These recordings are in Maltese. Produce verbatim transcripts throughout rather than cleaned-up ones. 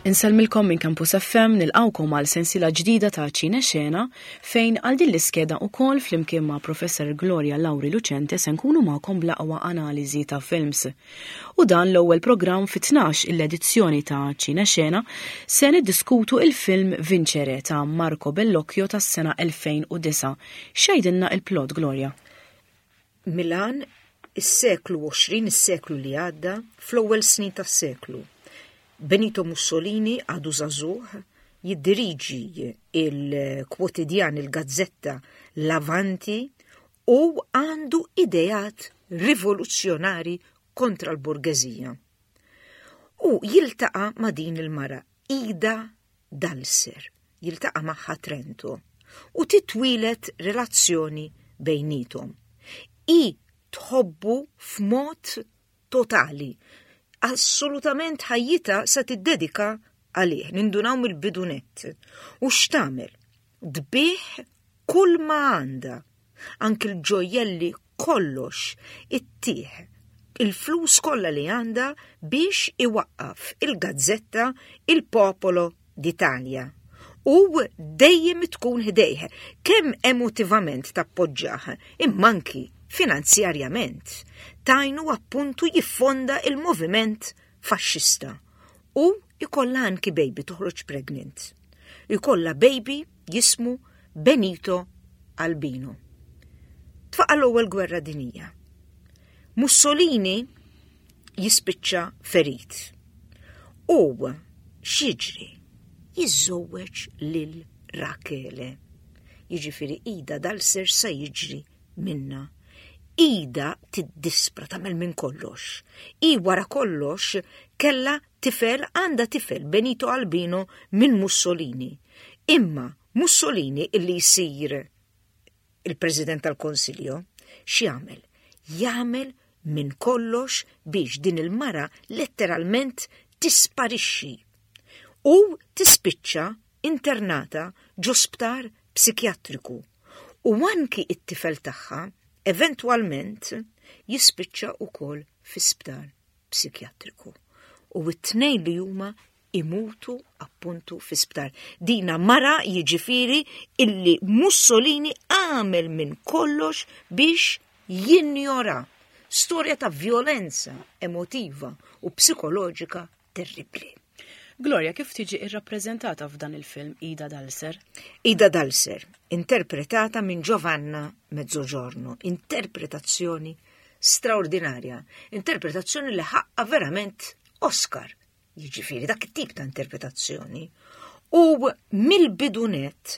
Inselmilkom minn Campus F M nilqawkom għal sensiela ġdida ta' Ċina Xena fejn għal din l-iskeda wkoll flimkien ma' Professor Gloria Lauri Lucente se nkunu magħkom bl-aqwa analiżi ta' films. U dan l-ewwel programm fit-tnax il-edizzjoni ta' Ċina Xena se niddiskutu il-film Vincere ta' Marco Bellocchio tas-sena elfejn u disa'. Xejdilna il-plot, Gloria? Milan, is-seklu għoxrin, is-seklu li għadda, fl-ewwel snin tas-seklu. Benito Mussolini għadu żagħżugħ jiddiriġi il-kwotidjan il-Gazzetta L'Avanti u għandu idejat rivoluzzjonari kontra l-borgezija. U jiltaqa' ma' din il-mara Ida Dalser, jiltaqa' magħha Trento u titwilet relazzjoni bejnietom. I tħobbu f'mod totali. Assolutament ħajjita sa tiddedika għalih, nindunaw mill-bidunet. U x'tagħmel? Dbieħ kull ma għandha, anke l-ġojjelli kollox ittieħ il-flus kollha li għandha biex iwaqqaf il-Gazzetta Il Popolo d'Italja. U dejjem tkun ħdejh, kemm emotivament tappoġġjah, imma anki finanzjarjament, tajnu appuntu jiffonda il-moviment faxxista. U ikolla anki baby toħroġ pregnant. Ikolla baby jismu Benito Albino. Tfaqa l-ewwel gwerra dinija. Mussolini jispiċċa ferit. U x'jiġri? Jiżżowweġ lil Rachele. Jiġifieri Ida Dalser sa jiġri minna. Ida tiddispra tagħmel minn kollox. I wara kollox kella tifel għandha tifel Benito Albino minn Mussolini. Imma Mussolini illi jsir il-President tal-Konsilju x'jagħmel? Jagħmel minn kollox biex din il-mara letteralment tisparixxi u tispiċċa internata ġo sptar psikjatriku. U anki it-tifel tagħha eventwalment jispiċċa wkoll fi sptar psikjatriku. U t-tnejn li huma imutu appuntu fi sptar. Dina mara jiġifieri illi Mussolini għamel minn kollox biex jinjora. Storja ta' violenza emotiva u psikoloġika terribli. Gloria, kif tiġi irrappreżentata f'dan il-film Ida Dalser? Ida Dalser, interpretata minn Giovanna Mezzogiorno, interpretazzjoni straordinarja, interpretazzjoni li ħaqqa verament Oscar, jiġifieri dak it-tip ta' interpretazzjoni. U mill-bidunet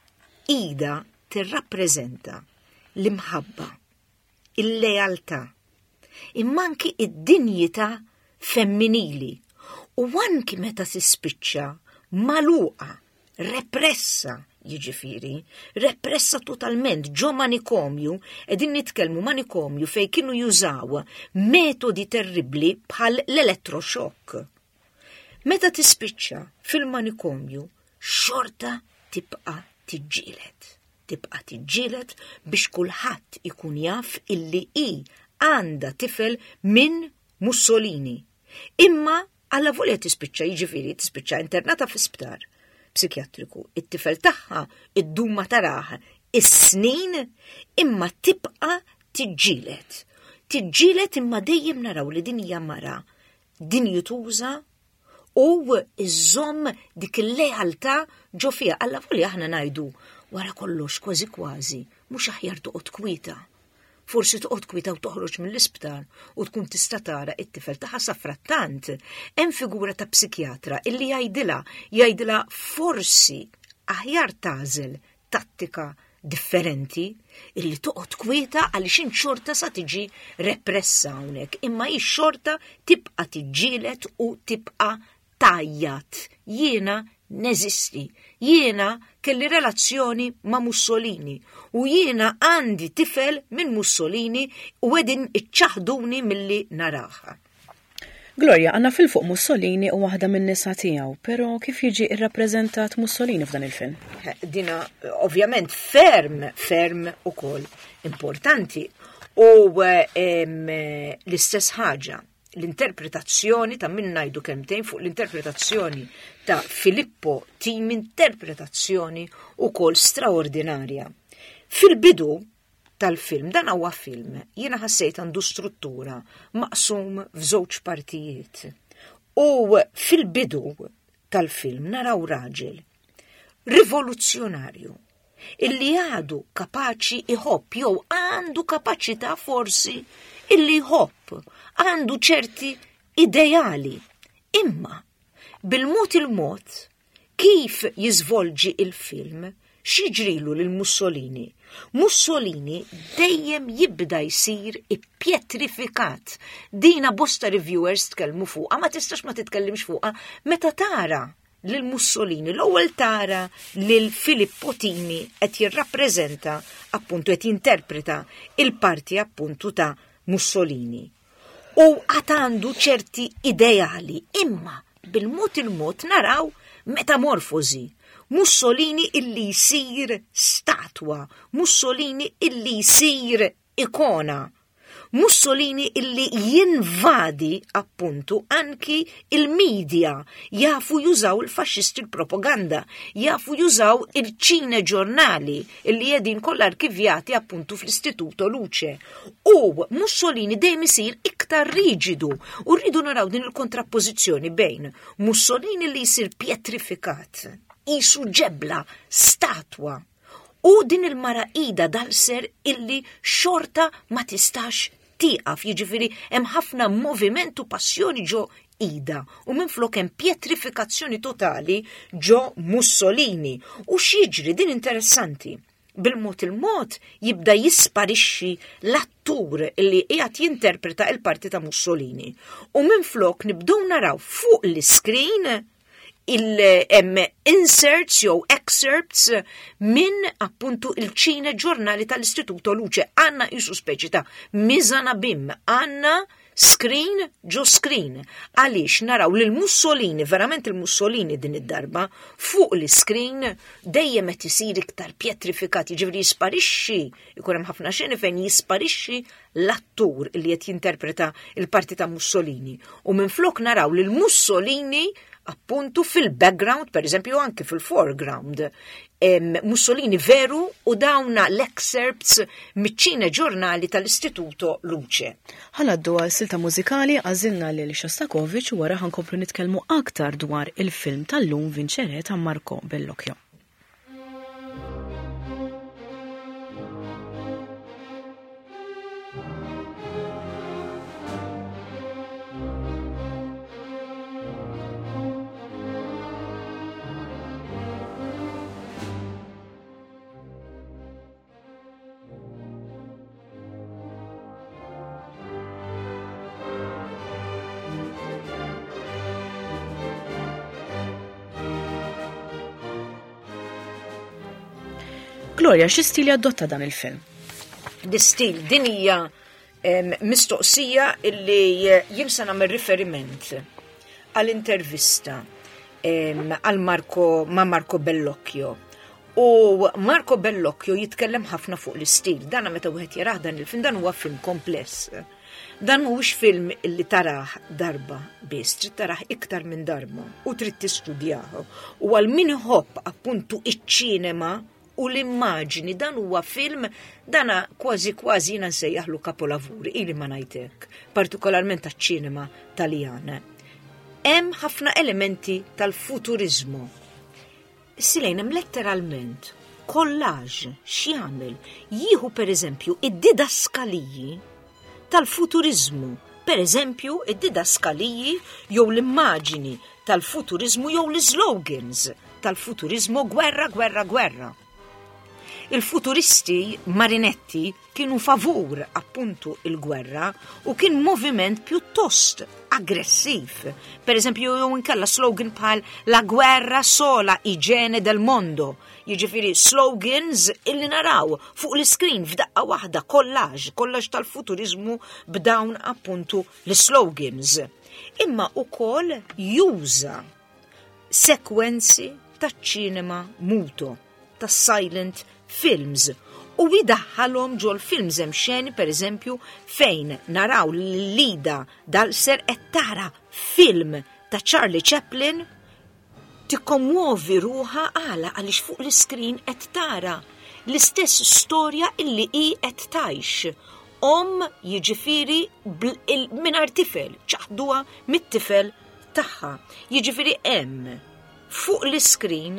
Ida tirrappreżenta l-imħabba, il-lealtà, imma anki id-dinjità femminili. U anki meta tispiċċa maluqa, repressa, jiġifieri, repressa totalment ġo manikomju, edin nitkellmu manikomju fej kienu jużaw metodi terribli bħal l-elettroshock. Meta tispiċċa fil-manikomju, xorta tibqa' tiġġieled. Tibqa' tiġġieled biex kulħadd ikun jaf illi hi għandha tifel minn Mussolini. Imma Alla volja tispiċċa jiġifieri tispiċċa internata fi sptar psikjatriku. It-tifel tagħha id-duma taraħ is-snin imma tibqa' tiġġieled. Tiġġieled imma dejjem naraw li din hija mara din jutuża u iżomm dik il-lealtà ġo fiha. Alla volja aħna ngħidu wara kollox kważi kważi mhux aħjar toqgħod kwieta. Forsi toqgħod kwita u toħroġ mill-isptar u tkun tista' tara it-tifel tagħha safrattant. Hemm figura ta' psikjatra illi jgħidilha jgħidilha forsi aħjar tażel tattika differenti illi toqgħod kwieta għaliex int xorta sa tiġi repressa hawnhekk, imma hi xorta tibqa' tiġġieled u tibqa' tajjat. Jiena neżisti. Jiena kelli relazzjoni ma' Mussolini u jiena għandi tifel minn Mussolini u għedin iċċaħduni milli naraħa. Gloria, għanna fil-fuq Mussolini u waħda minn nisa tiegħu, però kif jiġi irrappreżentat Mussolini f'dan il-film? Dina ovvjament ferm, ferm ukoll importanti u um, l-istess ħaġa l-interpretazzjoni ta' min ngħidu kemmtejn fuq l-interpretazzjoni ta' Filippo Tim, interpretazzjoni ukoll straordinarja. Fil-bidu tal-film, dan huwa film, jiena ħassejt għandu struttura maqsum f'żewġ partijiet. U fil-bidu tal-film naraw raġel rivoluzzjonarju illi għadu kapaċi iħobb jew għandu kapaċità forsi illi iħobb, għandu ċerti ideali. Imma bil-mod il-mod kif jiżvolġi il-film xiġrilu lil Mussolini. Mussolini dejjem jibda jsir ippjetrifikat. Dina bosta reviewers tkellmu fuqha, ma tistax ma titkellimx fuqha meta tara lil Mussolini, l-ewwel tara lil Filippo Timi qed jirrappreżenta appuntu qed jinterpreta il-parti appuntu ta' Mussolini. U għad għandu ċerti ideali, imma bil-mod il-mod naraw metamorfosi. Mussolini illi jsir statwa, Mussolini illi jsir ikona, Mussolini illi jinvadi appuntu anki il-medja, jafu jużaw il-faxxisti il-propaganda, jafu jużaw il-ċine ġurnali illi jedin kollha arkivjati appuntu fl-Istituto Luce. U Mussolini dejjem isir iktar riġidu u rridu naraw din il-kontrappożizzjoni bejn Mussolini li jsir pietrifikat, isu ġebla, statwa, u din il-mara ida dal-ser illi xorta ma tistax tiqaf, jiġifieri hemm ħafna moviment u passjoni ġo ida u minflok hemm pietrifikazzjoni totali ġo Mussolini. U x'jiġri din interessanti. Bil-mod il-mod jibda jisparixxi l-attur illi qiegħed jinterpreta il-parti ta' Mussolini. U minflok nibdew naraw fuq l-iskrin il-em inserts jew excerpts minn appuntu il-ċine ġurnali tal-Istituto Luce. Għanna isu speċi ta' mizana bim, għanna screen ġo screen. Għaliex naraw li l-Mussolini, verament il-Mussolini din id-darba, fuq l-screen dejjem qed isir iktar pietrifikat, jiġifieri jisparixxi, ikun hemm ħafna xeni fejn jisparixxi l-attur li qed jinterpreta il-parti ta' Mussolini. U minflok naraw li l-Mussolini appuntu fil-background, per eżempju anke fil-foreground, Mussolini veru u dawna l-excerpts miċ-ċine ġurnali tal-Istituto Luce. Ħaladdu għal silta mużikali għażilna lil Shostakovich u wara ħankomplu nitkellmu aktar dwar il-film tal-lum Vincere ta' Marco Bellocchio. Gloria, xi stili adotta dan il-film? L-istil din hija mistoqsija illi jimsa nagħmel riferiment għall-intervista għal Marco ma' Marco Bellocchio. U Marco Bellocchio jitkellem ħafna fuq l-istil. Dan meta wieħed jarah dan il-film, dan huwa film kompless. Dan mhuwiex film illi taraħ darba biss, trid taraħ iktar minn darba u trid tistudjahu. U għal min iħobb appuntu iċ-ċinema u l-immaġini, dan huwa film dana kważi kważi jiena nsejjaħlu kapolavuri, ili ma ngħidlek, partikolarment taċ-ċinema Taljana. Hemm ħafna elementi tal-futurizmu. Silejn hemm letteralment kollaġ x'jagħmel jieħu pereżempju id-didaskaliji tal-futurizmu, pereżempju id-didaskaliji jew l-immaġini tal-futurizmu jew l-slogans tal-futurizmu gwerra, gwerra, gwerra. Il-futuristi Marinetti kienu favur appuntu il-gwerra u kien moviment pjuttost aggressiv. Per eżempju, jew inkella slogan bħal la guerra sola iġene del mondo. Jiġifieri slogans illi naraw fuq l-iskrin f'daqqa waħda kollaġ, kollaġ tal-futurizmu b'dawn appuntu l-slogans. Imma ukoll juża sekwenzi taċ-ċinema muto, tas silent films, u jidaħħalhom ġol films hemm xeni pereżempju fejn naraw l-Lida Dalser qed tara film ta' Charlie Chaplin tikkommuovi ruha għala għaliex fuq l-iskrin qed tara l-istess storja illi hi qed tgħix. Om jiġifieri mingħajr tifel, ċaħduha mit-tifel tagħha. Jiġifieri hemm fuq l-iskrin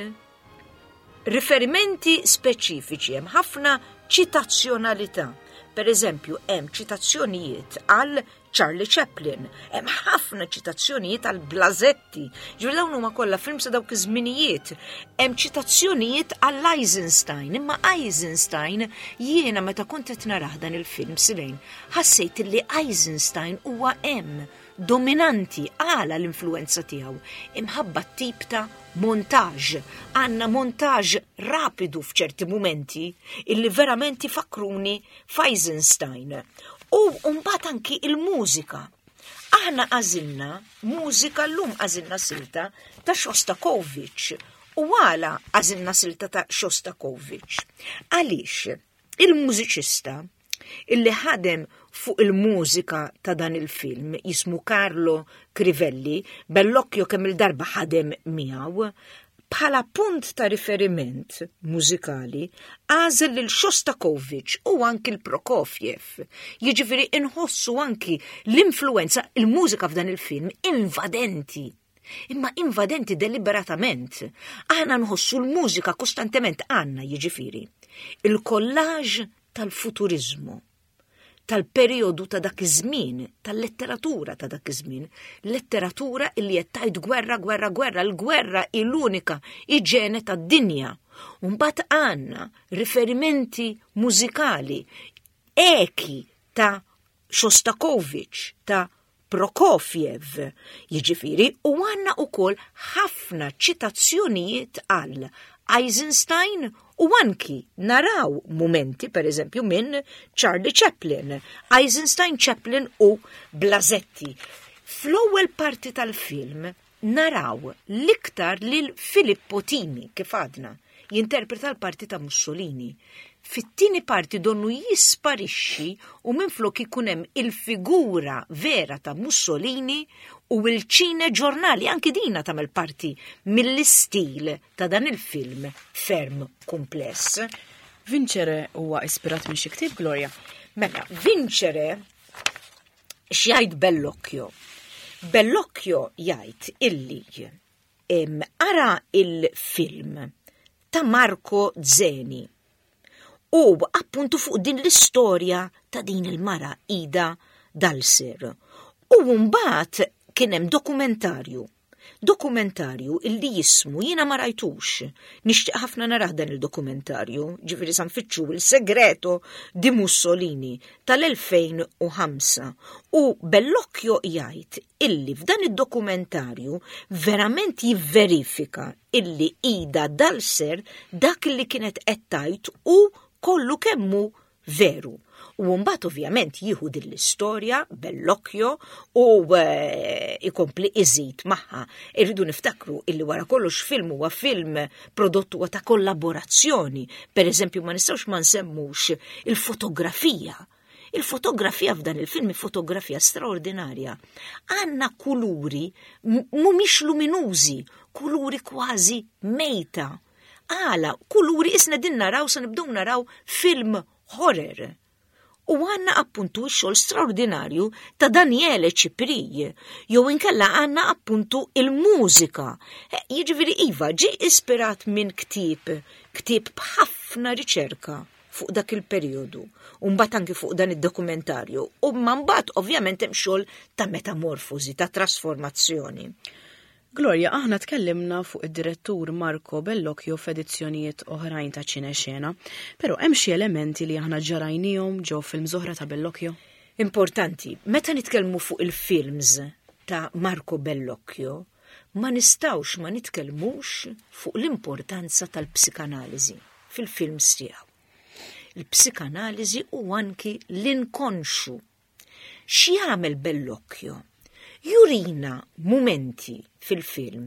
riferimenti speċifiċi, hemm ħafna ċitazzjonalità. Per eżempju, hemm ċitazzjonijiet għal Charlie Chaplin, hemm ħafna ċitazzjonijiet għal Blasetti, ġifieri dawn huma kollha film sa dawk iż-żminijiet. Hemm ċitazzjonijiet għall Eisenstein, imma Eisenstein jiena meta kont qed narah dan il-film silejn, ħassejt li Eisenstein huwa hemm dominanti għala l-influenza tiegħu imħabba tip ta' montaġ. Għanna montaġ rapidu f'ċerti momenti illi verament ifakruni f'Eisenstein. U mbagħad anki il-mużika. Aħna għażilna mużika llum għażilna silta ta' Shostakovich. U għala għażilna silta ta' Shostakovich. Għaliex il-mużiċista illi ħadem fuq il-mużika ta' dan il-film jismu Carlo Crivelli, Bellocchio kemm il-darba ħadem miegħu, bħala punt ta' riferiment mużikali għażel lil Shostakovich u anki l-Prokofjev. Jiġifieri inħossu anki l-influenza il-mużika f'dan il-film invadenti. Imma invadenti deliberatament. Aħna nħossu l-mużika kostantement għandna jiġifieri. Il-kollaġ tal-futurizmu, tal-periodu ta' dak iż-żmien, tal-letteratura ta' dak iż-żmien, letteratura illi qed tgħid gwerra, gwerra, gwerra, l-gwerra hi l-unika iġene tad-dinja. U mbagħad għandna riferimenti mużikali eki ta' Shostakovich, ta' Prokofjev, jiġifieri, u għandna wkoll ħafna ċitazzjonijiet għal Eisenstein u anki naraw momenti, per eżempju, minn Charlie Chaplin, Eisenstein, Chaplin u Blasetti. Fl-ewwel parti tal-film naraw l-iktar lil Filippo Timi, kif għadna, jinterpreta l-parti ta' Mussolini. Fit-tieni parti donnu jisparixxi u minflok ikun hemm il-figura vera ta' Mussolini u l-ċine ġurnali anki dina tagħmel parti mill-istil ta' dan il-film ferm kumpless. Vincere huwa ispirat minn xi ktieb, Gloria? Mela, Vincere x'jgħid Bellocchio. Bellocchio jgħid illi ara il-film ta' Marco Zeni u appuntu fuq din l-istorja ta' din il-mara Ida Dalser. U mbagħad kien hemm dokumentarju. Dokumentarju illi jismu jiena ma rajtux. Nixtieq ħafna narah dan il-dokumentarju, ġifieri sanfittxu il-segreto di Mussolini tal-elfejn u ħamsa. U Bellocchio jgħid illi f'dan id-dokumentarju verament jivverifika illi Ida Dalser dak li kienet qed tgħid u kollu kemmu veru. U mbagħad ovvjament jieħu din l-istorja Bellocchio u ikompli iżid magħha. Irridu niftakru illi wara kollox film huwa film prodott huwa ta' kollaborazzjoni. Pereżempju ma nistgħux ma nsemmux il-fotografija. Il-fotografija f'dan il-film fotografija straordinarja. Għandna kuluri mhumiex luminużi, kuluri kważi mejta. Għala, kuluri isna din naraw sa nibdew naraw film horror. U għanna appuntu x-xogħol straordinarju ta' Daniele Ciprij, jew inkella għanna appuntu il-mużika. Jiġifieri iva ġi ispirat minn ktieb, ktieb b'ħafna riċerka fuq dak il-perjodu, u mbagħad anke fuq dan id-dokumentarju, u mbagħad ovvjament hemm xogħol ta' metamorfosi, ta' trasformazzjoni. Gloria, aħna tkellimna fuq id-direttur Marco Bellocchio f'edizzjonijiet oħrajn ta' Cinexena, però hemm xi elementi li aħna ġarajnihom ġew film oħra ta' Bellocchio? Importanti, meta nitkellmu fuq il-films ta' Marco Bellocchio, ma nistawx ma nitkellmux fuq l-importanza tal-psikanaliżi fil-films tiegħu. Il-psikanaliżi u anki l-inkonxu. X'jagħmel Bellocchio? Jurina momenti fil-films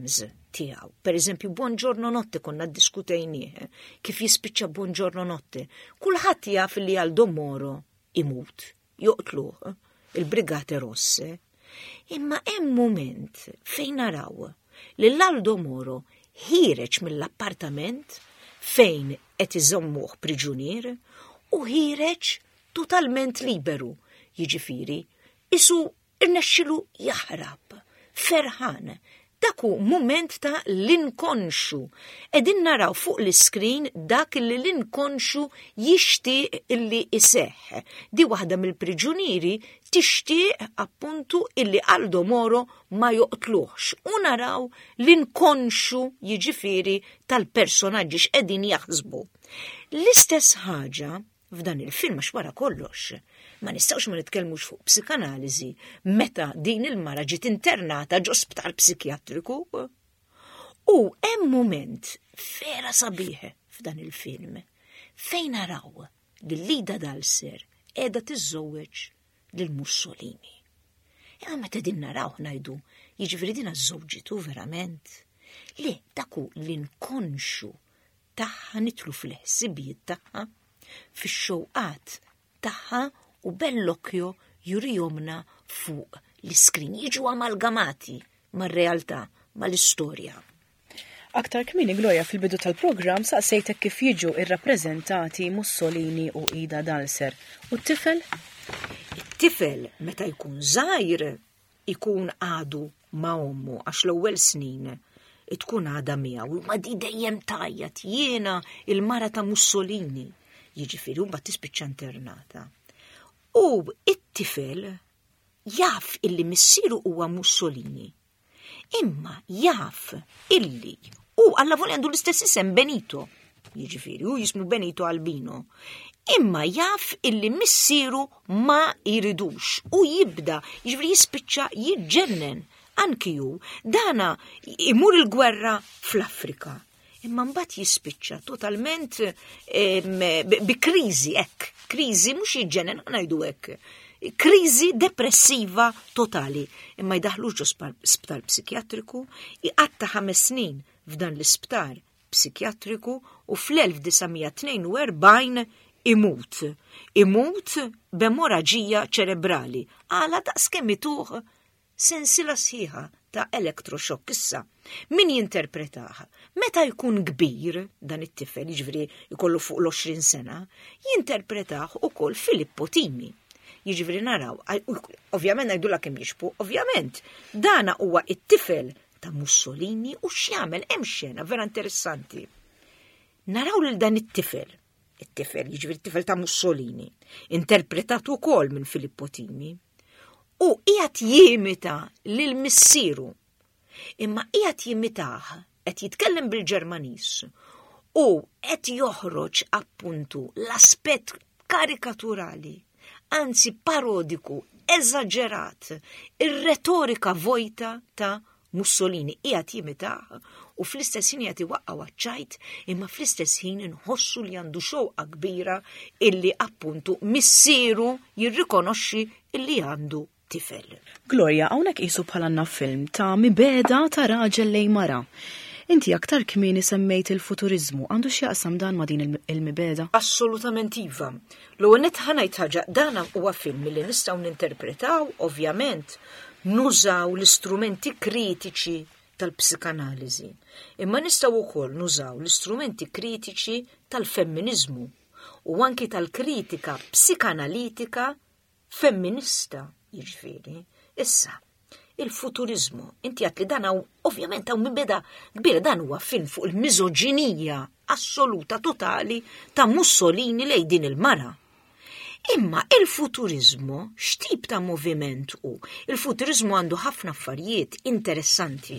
tiegħu. Pereżempju, Buongiorno Notte konna ddiskutejnieh kif jispiċċa Buongiorno Notte. Kulħadd jaf li Aldo Moro imut, joqtluh, il-Brigate Rosse. Imma hemm mument fejn naraw li l-Aldo Moro ħireġ mill-appartament fejn qed iżommuh priġunier u ħireġ totalment liberu, jiġifieri isu irnexxilu jaħrab, ferħan. Dak hu mument ta' l-inkonxu. Qegħdin naraw fuq l-iskrin dak li l-inkonxu jixtieq illi iseħħ. Di waħda mill-priġunieri tixtieq appuntu illi Aldo Moro ma joqtluhx. U naraw l-inkonxu jiġifieri tal-personaġġi x'qegħdin jaħsbu. L-istess ħaġa f'dan il-film għax wara kollox. Ma nistgħux ma nitkellmux fuq psikanaliżi meta din il-mara ġiet internata ġo sptar psikjatriku. U hemm mument vera sabiħ f'dan il-film fejn naraw li Lida Dalser qiegħda tiżżewweġ lil Mussolini. Imma meta din naraw ngħidu, jiġifieri din żżewġitu verament. Le dak hu l-inkonxu tagħha nitlu fil-ħsibijiet tagħha fix-xewqat tagħha u bellokjo jurihomna fuq l-iskrin jiġu amalgamati mar-realtà, mal-istorja. Aktar kmini Gloria fil-bidu tal-programm saqsejtek kif jiġu irrappreżentati Mussolini u Ida Dalser. U t-tifel? It-tifel meta jkun żgħir ikun għadu ma' ommu għax l-ewwel snin tkun għada miegħu ma di dejjem tajjat jiena il-mara ta' Mussolini. Jiġifieri mbagħad tispiċċa internata. U it-tifel jaf illi missieru huwa Mussolini. Imma jaf illi u alla volja għandu l-istess isem Benito. Jiġifieri u jismu Benito Albino. Imma jaf illi missieru ma jridux u jibda jiġifieri jispiċċa jiġġennen anki hu dana imur il-gwerra fl-Afrika. Imma mbagħad jispiċċa totalment bi kriżi hekk, kriżi mhux jiġġenen ngħidu hekk. Kriżi depressiva totali. Imma jdaħlux ġo sptar psikjatriku, iqatta ħames snin f'dan l-isptar psikjatriku u fl-elf disajn tnejn u erbgħin imut. Imut b'emoraġija ċerebrali. Għala daqskemm ituh sensila sħiħa ta' electroshock issa. Min jinterpretaha? Meta jkun kbir dan it-tifel, jiġifieri jkollu fuq l-għoxrin sena, jinterpretaħ ukoll Filippo Timi. Jiġifieri naraw, ovvjament ngħidulha kemm jixbu, ovvjament, dana huwa it-tifel ta' Mussolini u x'jagħmel hemm xena vera interessanti. Naraw lil dan it-tifel, it-tifel jiġifieri it-tifel ta' Mussolini, interpretat ukoll minn Filippo Timi. U qiegħed jimita lil missieru. Imma qiegħed jimitaħ, qed jitkellem bil-Ġermaniż u qed joħroġ appuntu l-aspett karikaturali, anzi parodiku, eżaġerat, ir-retorika vojta ta' Mussolini qiegħed jimitaħ u fl-istess ħin qiegħed iwaqqa' waċċajt imma fl-istess ħin inħossu li għandu xewqa kbira illi appuntu missieru jirrikonoxxi illi għandu tifel. Gloria, hawnhekk qisu bħalanna film ta' mibeda ta' raġel lejn mara. Inti aktar kmieni semmejt il-futurizmu, għandu x'jaqsam dan ma' din il-mibeda? Assolutament iva. L-ewwel nett ħanajt ħaġa dan huwa film li nistgħu ninterpretaw, ovvjament, nużaw l-istrumenti kritiċi tal-psikanaliżi. Imma nistgħu wkoll nużaw l-istrumenti kritiċi tal-femminizmu u anki tal-kritika psikanalitika femminista. Jiġifieri, issa, il-futurizmu, inti għat li dan għaw, ovvjament għaw mibeda kbira dan huwa film fuq il-miżoġinija assoluta totali ta' Mussolini lej din il-mara. Imma il-futurizmu, x'tip ta' moviment hu? Il-futurizmu għandu ħafna affarijiet interessanti.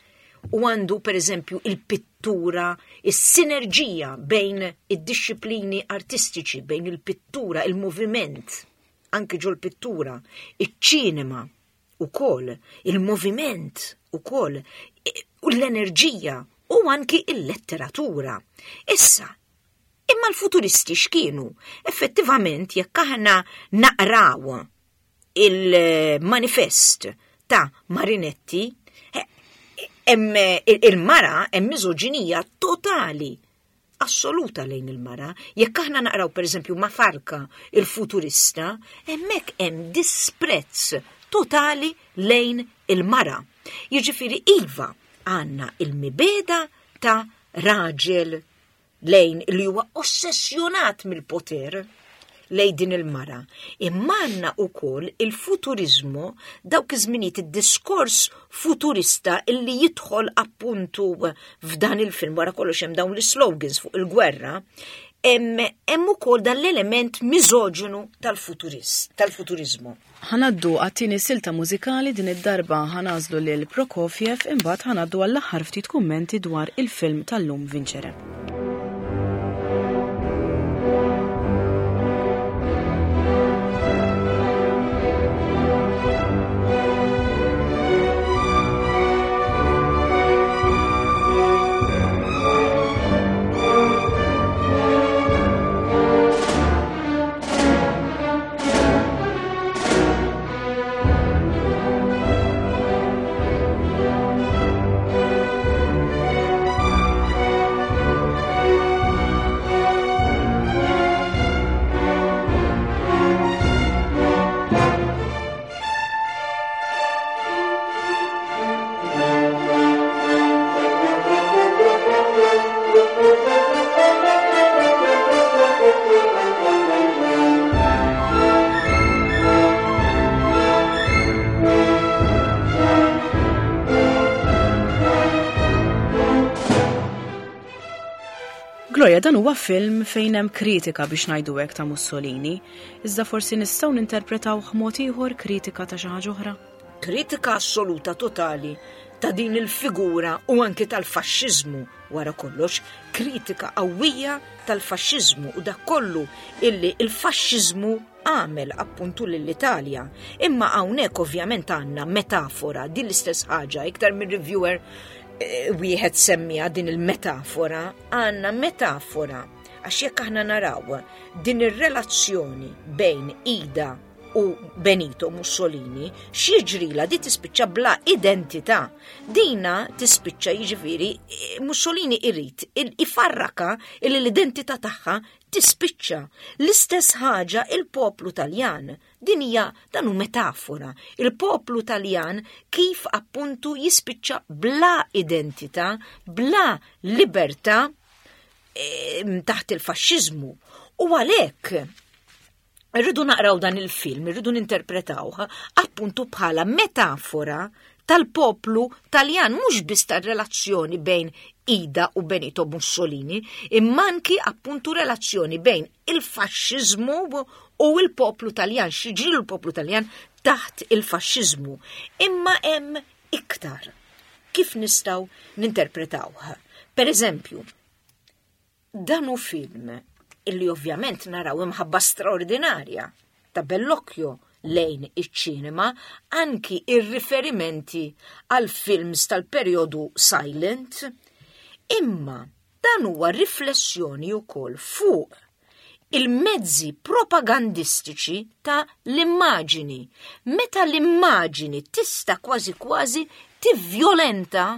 U għandu per eżempju il-pittura, is-sinerġija bejn id-disciplini artistiċi, bejn il-pittura, il-moviment. Anki ġol pittura, iċ-ċinema u kol, il-moviment u kol, u l-enerġija u anki il-letteratura. Issa, imma l-futuristi x'kienu? Effettivament, jekk aħna naqraw il-manifest ta' Marinetti, hemm il-mara hemm miżoġinija totali, assoluta lejn il-mara. Jekk aħna naqraw pereżempju Mafarka il-futurista, hemmhekk hemm disprezz totali lejn il-mara. Jiġifieri iva għandna il-mibeda ta' raġel lejn li huwa ossessjonat mill-poter lejn din il-mara. Imma għandna wkoll il-futurizmu dawk iż-żminijiet id-diskors futurista illi jidħol appuntu f'dan il-film wara kollox hemm dawn l-slogans fuq il-gwerra, hemm ukoll dan l-element miżoġinu tal-futurist, tal-futurizmu. Ħanaddu għattini silta mużikali din id-darba ħanażlu lil Prokofjev imbagħad ħanaddu għall-aħħar ftit kummenti dwar il-film tal-lum Vincere. Gloria, dan huwa film fejn hemm kritika biex ngħidu hekk ta' Mussolini, iżda forsi nistgħu ninterpretaw b'mod ieħor kritika ta' xi ħaġa oħra? Kritika assoluta totali ta' din il-figura u anke tal-faxxiżmu wara kollox, kritika qawwija tal-faxxiżmu u dak kollu illi il-faxxiżmu għamel appuntu lill-Italja. Imma hawnhekk ovvjament għandna metafora din l-istess ħaġa iktar minn reviewer wieħed semmija din il-metafora, għandna metafora għax jekk aħna naraw din ir-relazzjoni bejn Ida u Benito Mussolini, x'jiġrila di tispiċċa bla identità. Dina tispiċċa jiġifieri Mussolini irid ifarraka il l-identità tagħha tispiċċa. L-istess ħaġa il-poplu Taljan. Din hija dan hu metafora. Il-poplu Taljan kif appuntu jispiċċa bla identità, bla libertà e, taħt il-faxxiżmu. U għalhekk irridu naqraw dan il-film, irridu ninterpretawha appuntu bħala metafora tal-poplu Taljan, mhux biss tar-relazzjoni bejn Ida u Benito Mussolini, imma anki appuntu relazzjoni bejn il-faxxiżmu u il-poplu Taljan, xiġri l-poplu Taljan taħt il-faxxiżmu. Imma hemm iktar. Kif nistgħu ninterpretawha? Per eżempju, dan hu film illi ovvjament naraw imħabba straordinarja ta' Bellocchio lejn iċ-ċinema, anki ir-riferimenti għal films tal-perjodu silent, imma dan huwa riflessjoni wkoll fuq il-mezzi propagandistiċi ta' l-immaġini. Meta l-immaġini tista' kważi kważi tivviolenta,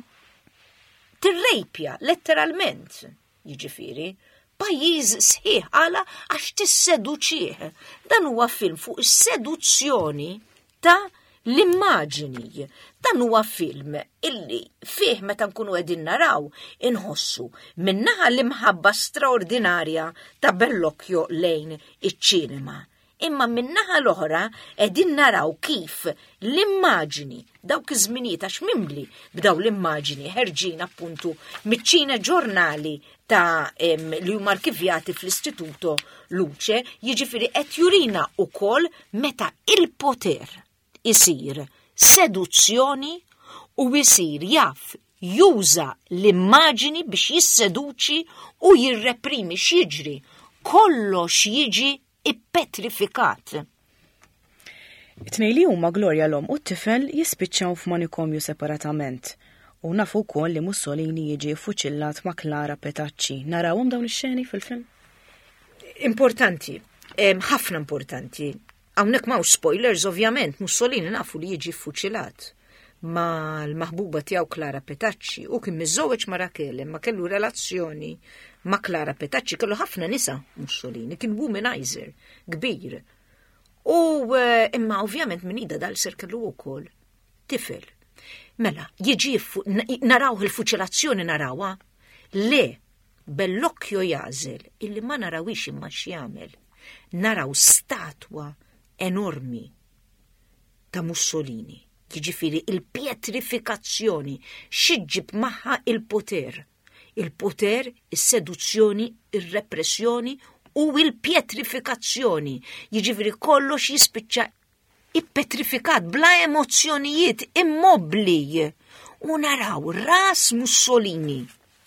tirrejpja letteralment, jiġifieri, pajjiż sħiħ għala għax tisseduċih. Dan huwa film fuq is-seduzzjoni ta' l-immaġini. Dan huwa film illi fih meta nkunu qegħdin naraw inħossu minnaħa l-imħabba straordinarja ta' Bellocchio lejn iċ-ċinema. Imma minnaħa l-oħra qegħdin naraw kif l-immaġini dawk iż-żminijiet għax mimli b'daw l-immaġini ħerġin appuntu miċ-Ċina ġurnali ta' li huma arkivjati fl-Istituto Luce, jiġifieri qed jurina wkoll meta il-poter isir seduzzjoni u jsir jaf juża l-immaġini biex jisseduċi u jirreprimi x'jiġri. Kollox jiġi ippetrifikat. It-tnej li huma Gloria l-om u t-tifel jispiċċaw f'manikomju separatament. U nafu wkoll li Mussolini jiġi fuċillat ma' Clara Petacci. Narawhom dawn ix-xeni fil-film? Importanti, ħafna importanti. Hawnhekk m'hawnx spoilers ovvjament, Mussolini nafu li jiġi fuċilat. ma l-maħbuba tiegħu Clara Petacci u kien miżżewweġ ma' Raquel, ma kellu relazzjoni ma' Clara Petacci, kellu ħafna nisa Mussolini, kien womanizer kbir. U imma ovvjament minn ida dal-ser kellu wkoll tifel. Mela, jiġi naraw il-fuċilazzjoni narawha? Le, bell'occhio jażel illi ma narawix imma x'jagħmel. Naraw statwa enormi ta' Mussolini. Jiġifieri il-pietrifikazzjoni xiġġib magħha il-poter. Il-poter, is-seduzzjoni, ir-repressjoni u il-pietrifikazzjoni. Jiġifieri kollox jispiċċa ippetrifikat bla emozzjonijiet immobbli. U naraw ras Mussolini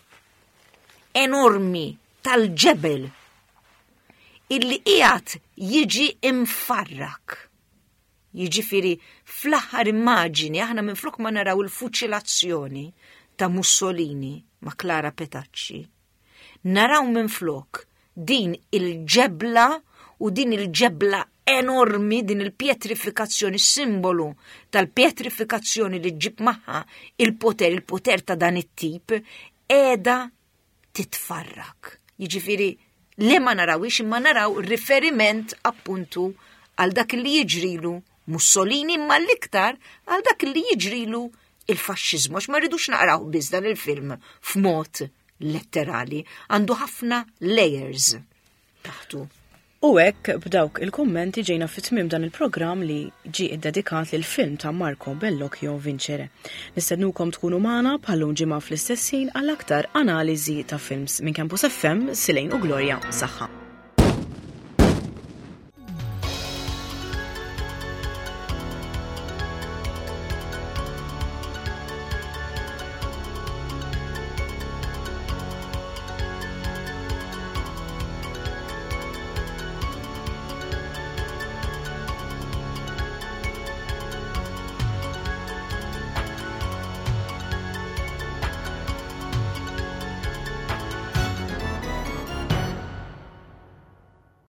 enormi tal-ġebel illi qiegħed jiġi imfarrak. Jiġifieri fl-aħħar immaġini aħna minflok ma naraw il-fuċilazzjoni ta' Mussolini ma' Clara Petacci. Naraw minflok din il-ġebla u din il-ġebla enormi, din il-pietrifikazzjoni, simbolu tal-pietrifikazzjoni li ġib magħha il-poter, il-poter ta' dan it-tip, qiegħda titfarrak. Jiġifieri li ma narawix imma naraw riferiment appuntu għal dak li jiġrilu Mussolini imma l-iktar għal dak li jiġrilu il-faxxiżmu. Għax ma rridux naqraw biss dan il-film f'mod letterali, għandu ħafna layers taħtu. U hekk b'dawk il-kummenti ġejna fit-tmiem dan il-programm li ġie iddedikat lil film ta' Marco Bellocchio Vincere. Nistednukom tkunu magħna bħallum ġimgħa fl-istess ħin għal aktar analiżi ta' films minn Campus F M, Silejn u Gloria, saħħa.